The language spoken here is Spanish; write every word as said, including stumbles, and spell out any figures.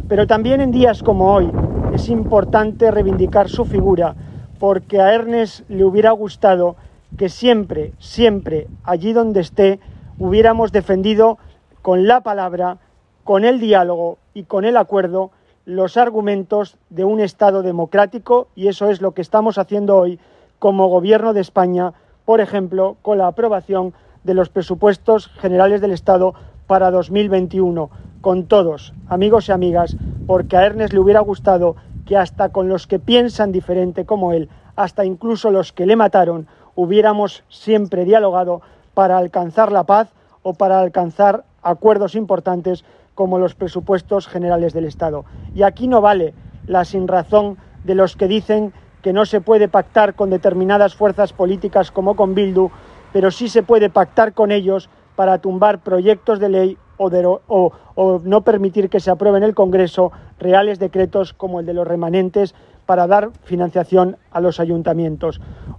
Pero también en días como hoy es importante reivindicar su figura, porque a Ernest le hubiera gustado que siempre, siempre, allí donde esté, hubiéramos defendido con la palabra, con el diálogo y con el acuerdo los argumentos de un Estado democrático, y eso es lo que estamos haciendo hoy como Gobierno de España, por ejemplo, con la aprobación de los presupuestos generales del Estado para dos mil veintiuno, con todos, amigos y amigas, porque a Ernest le hubiera gustado que hasta con los que piensan diferente como él, hasta incluso los que le mataron, hubiéramos siempre dialogado para alcanzar la paz o para alcanzar acuerdos importantes como los presupuestos generales del Estado. Y aquí no vale la sinrazón de los que dicen que no se puede pactar con determinadas fuerzas políticas como con Bildu, pero sí se puede pactar con ellos para tumbar proyectos de ley o, de, o, o no permitir que se aprueben en el Congreso reales decretos como el de los remanentes para dar financiación a los ayuntamientos.